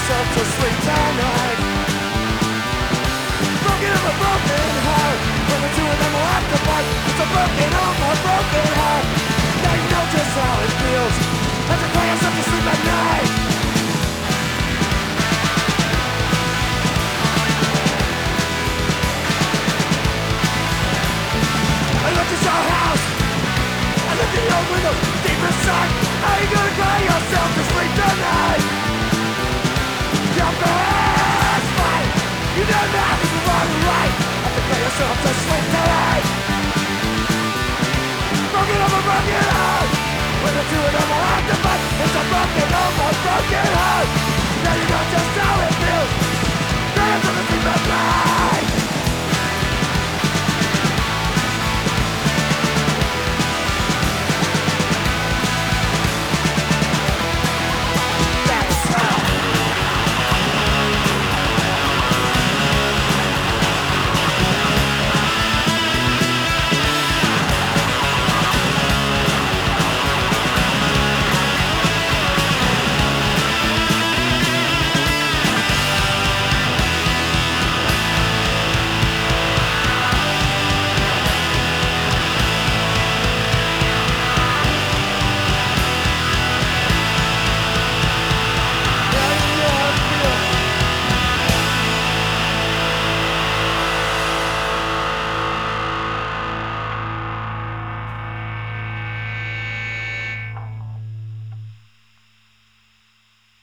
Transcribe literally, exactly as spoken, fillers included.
yourself to sleep tonight. Broken of a broken heart, when the two of them will have to fight. It's a broken home, a broken heart. Now you know just how it feels, as you cry yourself to sleep at night. I looked at your house, I looked at your windows, deep inside. How you gonna cry yourself to sleep tonight? You're gonna fight. You know now this is wrong and right. Have to cry yourself to sleep tonight. Broken of a broken heart, when the two of them will have to fight. It's a broken home, a broken heart. Now you know just how it feels. Cry yourself to sleep at night.